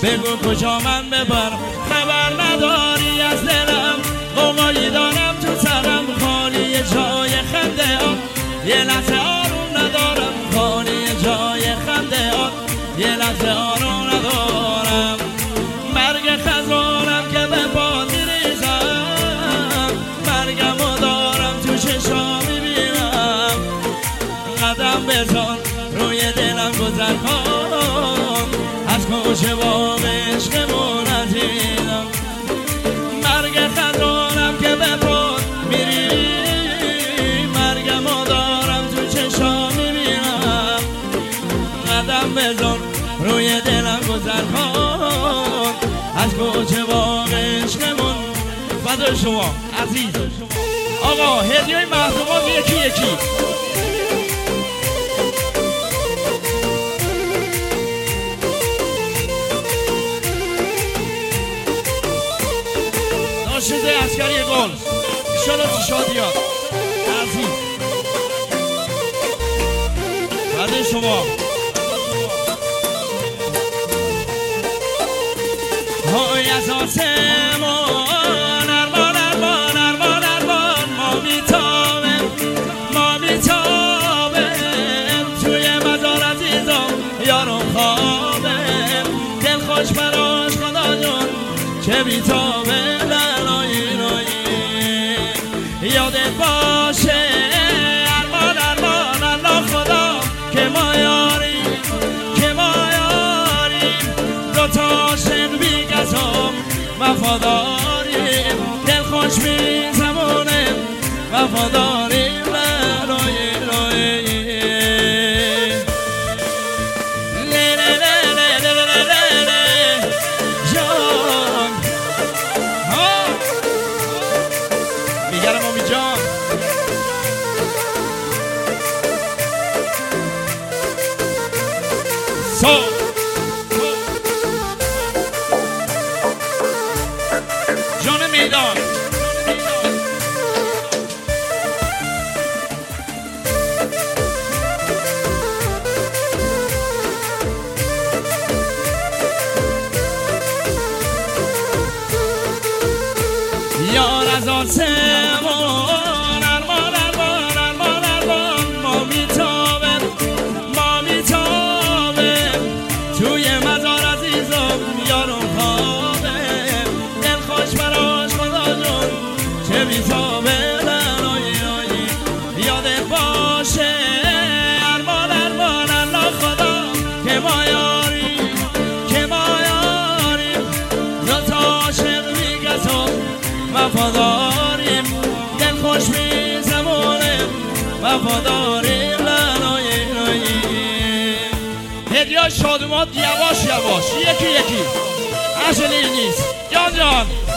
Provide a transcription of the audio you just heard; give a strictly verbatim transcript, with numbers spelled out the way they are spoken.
بگو کجا من ببرم، خبر نداری از دلم، قوقایی دارم تو سرم، خالی جای خنده ها، یه لحظه آروم ندارم، خالی جای خنده ها، یه لحظه آروم ندارم. مرگ خزانم که به باد میریزم، مرگمو دارم تو چشام میبینم، قدم بزن روی دلم گذر کن، از کوچه باغ عشقمون ندیدم. مرگ خزانم که به پاد میری، مرگمو دارم تو چشام میبینم، قدم بزن روی دلم گذر کن، از کوچه باغ عشقمون. فدای شما عزیز آقا. هدیه محرومان یکی یکی. ناشیده عسکری گل ایشالا تو شادیات عزیز. فدای شما. های از آسمان ارمان ارمان ارمان ارمان، ما میتابیم ما میتابیم توی مزار عزیزم یارم خوابیم، دل خوش براش خدا جون چه بیتابه لالایی لایی. یادت باشه ارمان ارمان الله خدا که ما یاریم که ما یاریم، دوتا عاشق بی قسم وفاداریم، دل خوش بی زمانه وفاداریم لالایی لایی. جان میدان یار از آسمان ارمان ارمان ارمان ارمان، ما میتابیم ما میتابیم توی مزار عزیزم یارم خوابیم، دل خوش براش خدا جون چه میتابه لالایی لایی. یادت باشه ارمان ارمان الله خدا که ما یاریم که ما یاریم، دوتا عاشق بی قسم وفاداریم، دل خوش بی زمانه وفاداریم لالایی لایی. هدیه شادومات یواش یواش یکی یکی عجله نیست. جان جان